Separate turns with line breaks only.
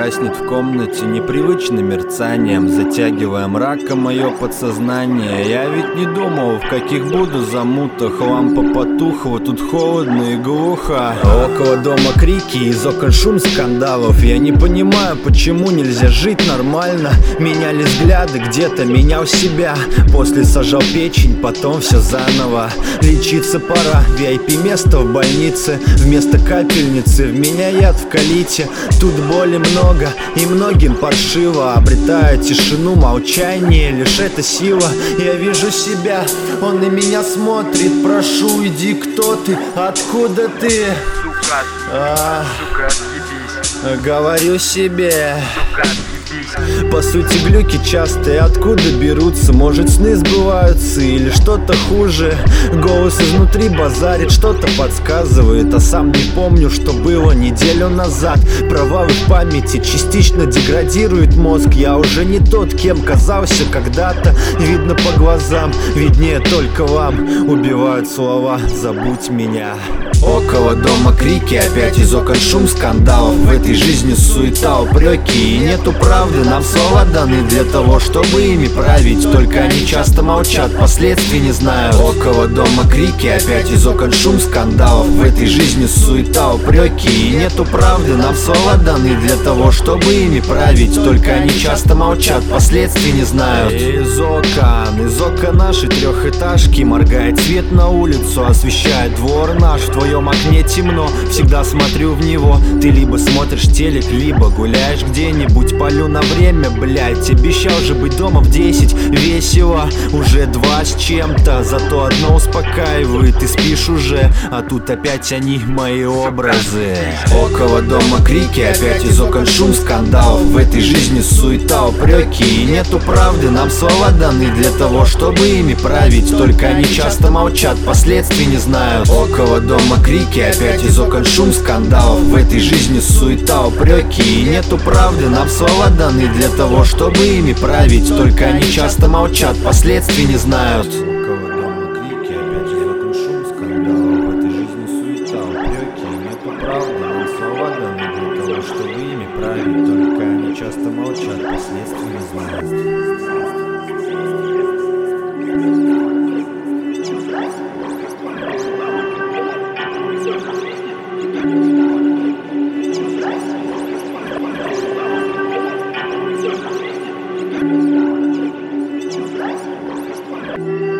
гаснет в комнате непривычным мерцанием, затягивая мраком мое подсознание. Я ведь не думал, в каких буду замутах. Лампа потухла, тут холодно и глухо. Около дома крики, из окон шум скандалов. Я не понимаю, почему нельзя жить нормально. Меняли взгляды, где-то менял себя. После сажал печень, потом все заново. Лечиться пора, VIP-место в больнице. Вместо капельницы в меня яд вкалите. Тут боли много и многим паршиво. Обретая тишину, молчание, лишь это сила. Я вижу себя, он на меня смотрит. Прошу, иди, кто ты, откуда ты?
Сука, отъебись.
Говорю себе,
Сука, отъебись.
по сути глюки частые откуда берутся? Может, сны сбываются или что-то хуже? Голос изнутри базарит, что-то подсказывает, а сам не помню, что было неделю назад. Провалы в памяти частично деградирует мозг. Я уже не тот, кем казался когда-то. Видно по глазам, виднее только вам. Убивают слова, забудь меня. Около дома крики, опять из окон шум скандалов. В этой жизни суета, упреки и нету правды. Нам слова даны для того, чтобы ими править. Только они часто молчат, последствий не знают. Около дома крики, опять из окон шум скандалов. В этой жизни суета, упреки и нету правды. Нам слова даны для того, чтобы ими править. Только они часто молчат, последствий не знают. Из окон нашей трехэтажки моргает свет на улицу, освещает двор наш. В твоем окне темно, всегда смотрю в него. Ты либо смотришь телек, либо гуляешь где-нибудь. Полю на время, блять, обещал же быть дома в 10. Весело, уже 2 с чем-то. Зато одно успокаивает, ты спишь уже. А тут опять они, мои образы. Около дома крики, опять из окон шум скандалов. В этой жизни суета, упреки и нету правды. Нам слова даны для того, чтобы ими править. Только они часто молчат, последствий не знают. Около дома крики, опять из окон шум скандалов. В этой жизни суета, упреки и нету правды. Нам слова даны для того, чтобы ими править. Только они часто молчат, последствий не знают. Около дома крики, опять из окон шум скандалов. В этой жизни суета, упреки и нету правды. Нам слова даны для того, чтобы ими править. Только они часто молчат, последствий не знают.
Thank you.